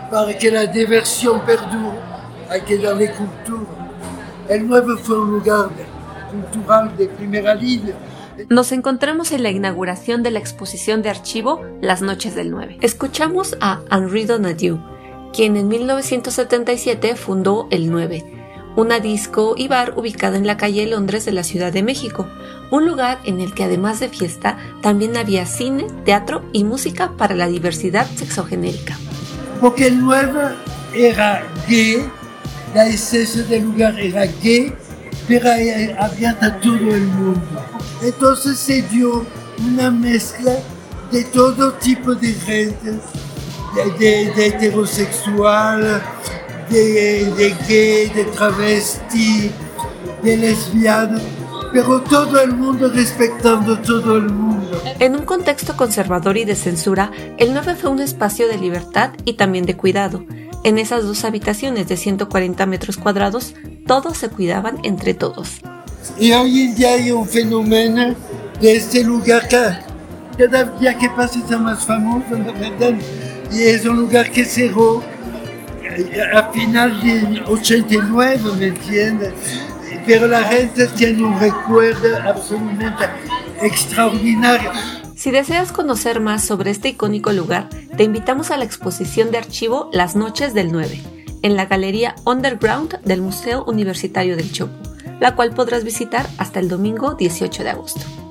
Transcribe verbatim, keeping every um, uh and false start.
para que la diversión perdure, hay que darle cultura. El nueve fue un lugar cultural de primera línea. Nos encontramos en la inauguración de la exposición de archivo Las Noches del nueve. Escuchamos a Henri Donadieu, quien en mil novecientos setenta y siete fundó el nueve, una disco y bar ubicado en la calle Londres de la Ciudad de México, un lugar en el que además de fiesta también había cine, teatro y música para la diversidad sexogenérica. Porque el nueve era gay, la esencia del lugar era gay, pero abierta a todo el mundo. Entonces se dio una mezcla de todo tipo de gente, de, de, de heterosexual, de, de gay, de travesti, de lesbiana, pero todo el mundo respetando todo el mundo. En un contexto conservador y de censura, el nueve fue un espacio de libertad y también de cuidado. En esas dos habitaciones de ciento cuarenta metros cuadrados, todos se cuidaban entre todos. Y hoy en día hay un fenómeno de este lugar que cada día que pasa está más famoso, la verdad. Y es un lugar que cerró a final de ochenta y nueve, ¿me entiendes? Pero la gente tiene un recuerdo absolutamente extraordinario. Si deseas conocer más sobre este icónico lugar, te invitamos a la exposición de archivo Las Noches del nueve, en la Galería Underground del Museo Universitario del Chopo, la cual podrás visitar hasta el domingo dieciocho de agosto.